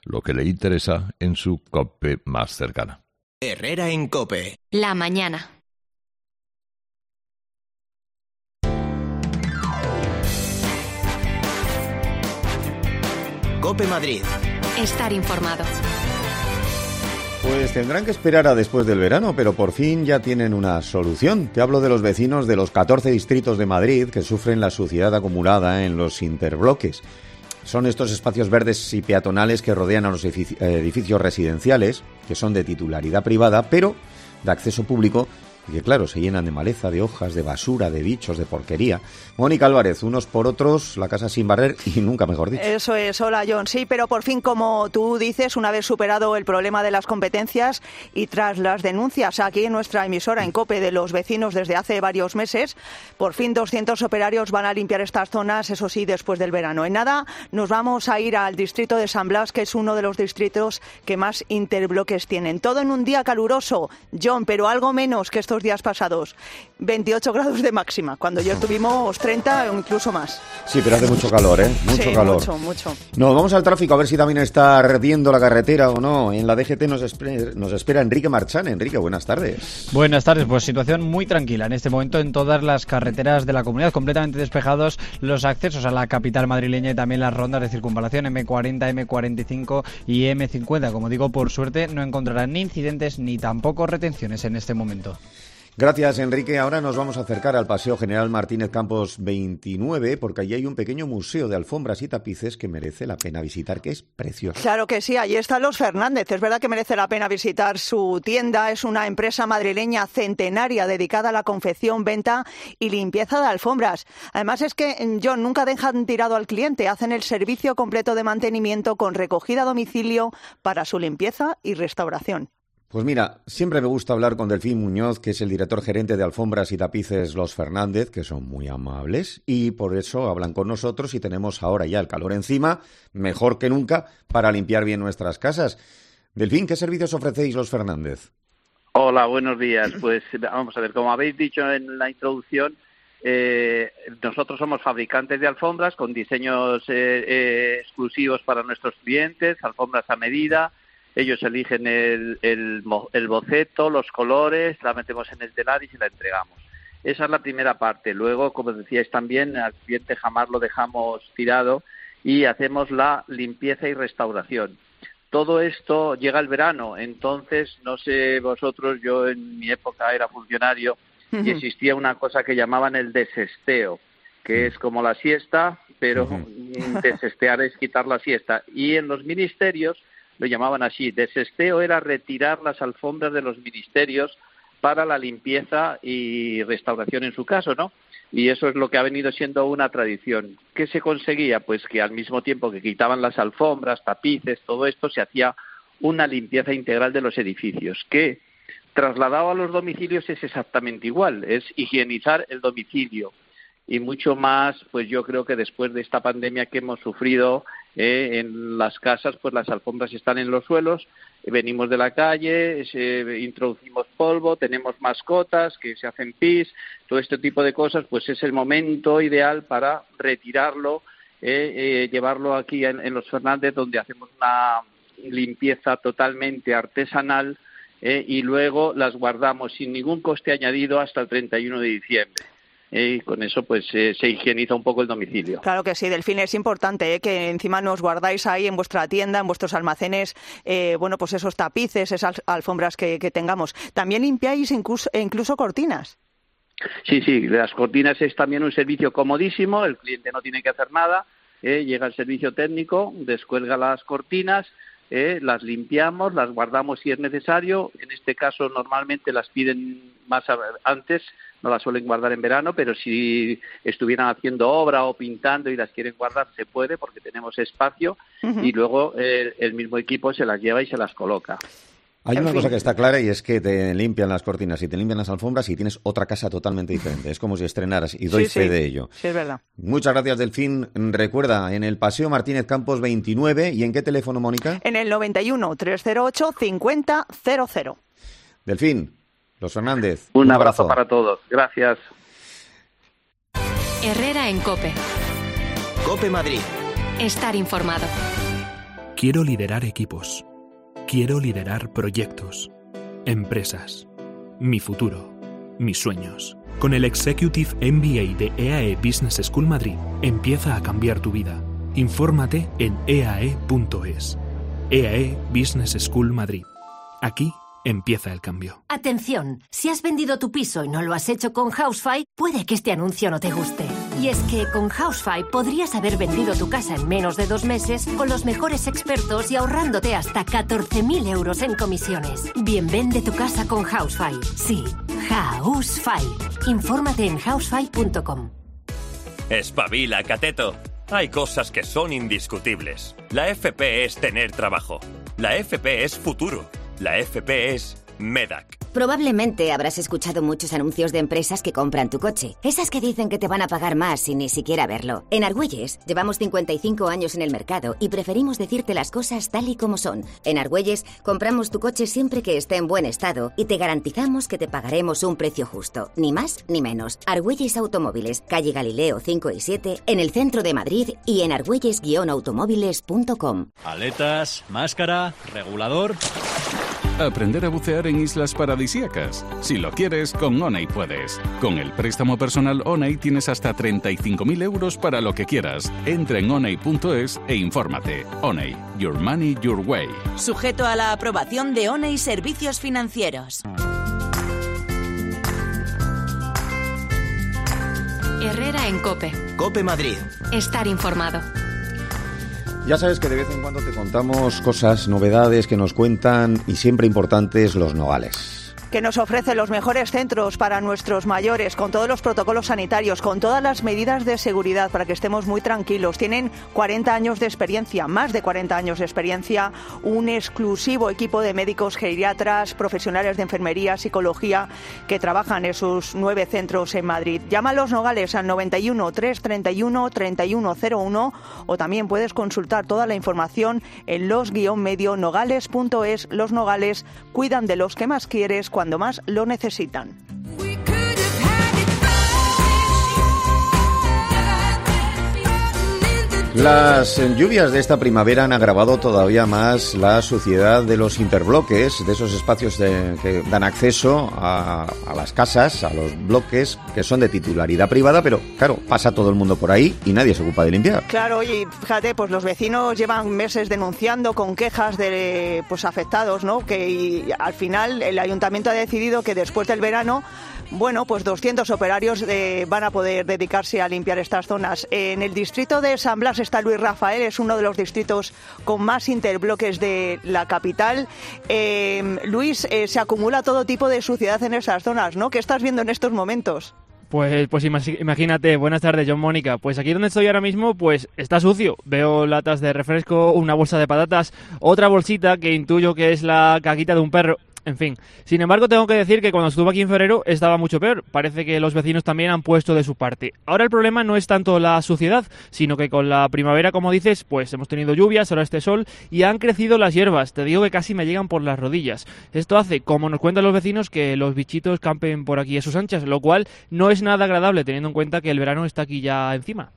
lo que le interesa en su COPE más cercana. Herrera en COPE. La mañana. COPE Madrid. Estar informado. Pues tendrán que esperar a después del verano, pero por fin ya tienen una solución. Te hablo de los vecinos de los 14 distritos de Madrid que sufren la suciedad acumulada en los interbloques. Son estos espacios verdes y peatonales que rodean a los edificios residenciales, que son de titularidad privada, pero de acceso público, y que, claro, se llenan de maleza, de hojas, de basura, de bichos, de porquería. Mónica Álvarez, unos por otros, la casa sin barrer y nunca mejor dicho. Eso es, hola John, sí, pero por fin, como tú dices, una vez superado el problema de las competencias y tras las denuncias aquí en nuestra emisora en COPE de los vecinos desde hace varios meses, por fin 200 operarios van a limpiar estas zonas, eso sí, después del verano. En nada nos vamos a ir al distrito de San Blas, que es uno de los distritos que más interbloques tienen. Todo en un día caluroso, John, pero algo menos que estos días pasados. 28 grados de máxima, cuando ya tuvimos 30 o incluso más. Sí, pero hace mucho calor, ¿eh? Mucho calor. Mucho. Nos vamos al tráfico a ver si también está ardiendo la carretera o no. En la DGT nos espera Enrique Marchán. Enrique, buenas tardes. Buenas tardes, pues situación muy tranquila en este momento en todas las carreteras de la comunidad, completamente despejados los accesos a la capital madrileña y también las rondas de circunvalación M40, M45 y M50. Como digo, por suerte no encontrarán ni incidentes ni tampoco retenciones en este momento. Gracias, Enrique. Ahora nos vamos a acercar al Paseo General Martínez Campos 29, porque allí hay un pequeño museo de alfombras y tapices que merece la pena visitar, que es precioso. Claro que sí, allí están los Fernández. Es verdad que merece la pena visitar su tienda. Es una empresa madrileña centenaria dedicada a la confección, venta y limpieza de alfombras. Además es que, John, nunca dejan tirado al cliente. Hacen el servicio completo de mantenimiento con recogida a domicilio para su limpieza y restauración. Pues mira, siempre me gusta hablar con Delfín Muñoz, que es el director gerente de alfombras y tapices Los Fernández, que son muy amables, y por eso hablan con nosotros y tenemos ahora ya el calor encima, mejor que nunca, para limpiar bien nuestras casas. Delfín, ¿qué servicios ofrecéis Los Fernández? Hola, buenos días. Pues vamos a ver, como habéis dicho en la introducción, nosotros somos fabricantes de alfombras con diseños exclusivos para nuestros clientes, alfombras a medida. Ellos eligen el boceto, los colores, la metemos en el telar y se la entregamos. Esa es la primera parte. Luego, como decíais también, al cliente jamás lo dejamos tirado y hacemos la limpieza y restauración. Todo esto llega el verano, entonces, no sé vosotros, yo en mi época era funcionario y existía una cosa que llamaban el desesteo, que es como la siesta, pero desestear es quitar la siesta. Y en los ministerios lo llamaban así. Desesteo era retirar las alfombras de los ministerios para la limpieza y restauración en su caso, ¿no? Y eso es lo que ha venido siendo una tradición. ¿Qué se conseguía? Pues que al mismo tiempo que quitaban las alfombras, tapices, todo esto, se hacía una limpieza integral de los edificios, que trasladado a los domicilios es exactamente igual, es higienizar el domicilio. Y mucho más, pues yo creo que después de esta pandemia que hemos sufrido en las casas, pues las alfombras están en los suelos, venimos de la calle, introducimos polvo, tenemos mascotas que se hacen pis, todo este tipo de cosas, pues es el momento ideal para retirarlo, llevarlo aquí en Los Fernández, donde hacemos una limpieza totalmente artesanal y luego las guardamos sin ningún coste añadido hasta el 31 de diciembre. Y con eso pues se higieniza un poco el domicilio. Claro que sí, Delfín, es importante que encima nos guardáis ahí en vuestra tienda, en vuestros almacenes, pues esos tapices, esas alfombras que tengamos. También limpiáis incluso cortinas. Sí, las cortinas es también un servicio comodísimo, el cliente no tiene que hacer nada, llega el servicio técnico, descuelga las cortinas, las limpiamos, las guardamos si es necesario. En este caso normalmente las piden más antes, no las suelen guardar en verano, pero si estuvieran haciendo obra o pintando y las quieren guardar, se puede porque tenemos espacio y luego el mismo equipo se las lleva y se las coloca. Hay una cosa que está clara y es que te limpian las cortinas y te limpian las alfombras y tienes otra casa totalmente diferente. Es como si estrenaras y doy fe de ello. Sí, es verdad. Muchas gracias, Delfín. Recuerda, en el Paseo Martínez Campos 29. ¿Y en qué teléfono, Mónica? En el 91 308 5000. Delfín, Los Fernández. Un abrazo para todos. Gracias. Herrera en COPE. COPE Madrid. Estar informado. Quiero liderar equipos. Quiero liderar proyectos, empresas, mi futuro, mis sueños. Con el Executive MBA de EAE Business School Madrid, empieza a cambiar tu vida. Infórmate en eae.es. EAE Business School Madrid. Aquí empieza el cambio. Atención, si has vendido tu piso y no lo has hecho con Housefy, puede que este anuncio no te guste. Y es que con Housefy podrías haber vendido tu casa en menos de 2 meses con los mejores expertos y ahorrándote hasta 14.000 euros en comisiones. Bien, vende tu casa con Housefy. Sí, Housefy. Infórmate en housefy.com. Espabila, cateto. Hay cosas que son indiscutibles. La FP es tener trabajo. La FP es futuro. La FP es MEDAC. Probablemente habrás escuchado muchos anuncios de empresas que compran tu coche. Esas que dicen que te van a pagar más sin ni siquiera verlo. En Argüelles llevamos 55 años en el mercado y preferimos decirte las cosas tal y como son. En Argüelles compramos tu coche siempre que esté en buen estado y te garantizamos que te pagaremos un precio justo. Ni más ni menos. Argüelles Automóviles, calle Galileo 5 y 7, en el centro de Madrid y en argüelles-automóviles.com. Aletas, máscara, regulador... Aprender a bucear en islas paradisíacas. Si lo quieres, con ONEY puedes. Con el préstamo personal ONEY tienes hasta 35.000 euros para lo que quieras. Entra en oney.es e infórmate. ONEY, your money, your way. Sujeto a la aprobación de ONEY Servicios Financieros. Herrera en COPE. COPE Madrid. Estar informado. Ya sabes que de vez en cuando te contamos cosas, novedades que nos cuentan y siempre importantes los Nogales. Que nos ofrece los mejores centros para nuestros mayores, con todos los protocolos sanitarios, con todas las medidas de seguridad para que estemos muy tranquilos. Tienen 40 años de experiencia, más de 40 años de experiencia, un exclusivo equipo de médicos geriatras, profesionales de enfermería, psicología, que trabajan en sus 9 centros en Madrid. Llama a los Nogales al 91 331 3101 o también puedes consultar toda la información en los-nogales.es. Los Nogales cuidan de los que más quieres cuando más lo necesitan. Las lluvias de esta primavera han agravado todavía más la suciedad de los interbloques, de esos espacios que dan acceso a las casas, a los bloques que son de titularidad privada, pero claro, pasa todo el mundo por ahí y nadie se ocupa de limpiar. Claro, oye, fíjate, pues los vecinos llevan meses denunciando con quejas de afectados, ¿no? Y al final el ayuntamiento ha decidido que después del verano, bueno, pues 200 operarios van a poder dedicarse a limpiar estas zonas. En el distrito de San Blas está Luis Rafael, es uno de los distritos con más interbloques de la capital. Luis, se acumula todo tipo de suciedad en esas zonas, ¿no? ¿Qué estás viendo en estos momentos? Pues imagínate, buenas tardes, John Mónica. Pues aquí donde estoy ahora mismo, pues está sucio. Veo latas de refresco, una bolsa de patatas, otra bolsita que intuyo que es la caquita de un perro. En fin, sin embargo tengo que decir que cuando estuve aquí en febrero estaba mucho peor. Parece que los vecinos también han puesto de su parte. Ahora el problema no es tanto la suciedad, sino que con la primavera, como dices, pues hemos tenido lluvias, ahora este sol, y han crecido las hierbas. Te digo que casi me llegan por las rodillas. Esto hace, como nos cuentan los vecinos, que los bichitos campen por aquí a sus anchas, lo cual no es nada agradable teniendo en cuenta que el verano está aquí ya encima.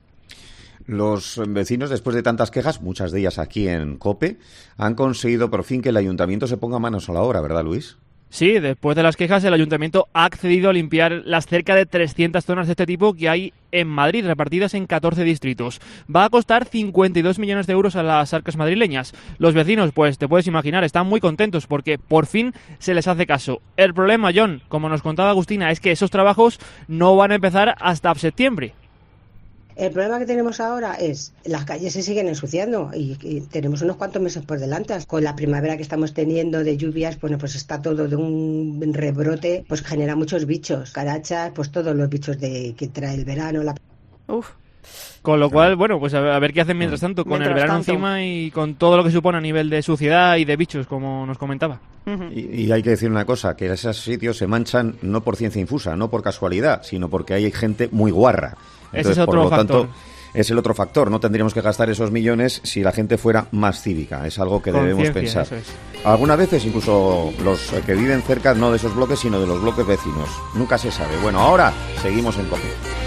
Los vecinos, después de tantas quejas, muchas de ellas aquí en COPE, han conseguido por fin que el ayuntamiento se ponga manos a la obra, ¿verdad, Luis? Sí, después de las quejas, el ayuntamiento ha accedido a limpiar las cerca de 300 zonas de este tipo que hay en Madrid, repartidas en 14 distritos. Va a costar 52 millones de euros a las arcas madrileñas. Los vecinos, pues te puedes imaginar, están muy contentos porque por fin se les hace caso. El problema, John, como nos contaba Agustina, es que esos trabajos no van a empezar hasta septiembre. El problema que tenemos ahora es las calles se siguen ensuciando y tenemos unos cuantos meses por delante. Con la primavera que estamos teniendo de lluvias, bueno, pues está todo de un rebrote, pues genera muchos bichos, carachas, pues todos los bichos que trae el verano. Con lo cual, bueno, pues a ver qué hacen mientras tanto, con el verano encima y con todo lo que supone a nivel de suciedad y de bichos, como nos comentaba. Y hay que decir una cosa, que esos sitios se manchan no por ciencia infusa, no por casualidad, sino porque hay gente muy guarra. Entonces, ese es otro factor. Tanto, es el otro factor. No tendríamos que gastar esos millones si la gente fuera más cívica. Es algo que debemos pensar. Eso es. Algunas veces incluso los que viven cerca no de esos bloques, sino de los bloques vecinos. Nunca se sabe. Bueno, ahora seguimos en COPE.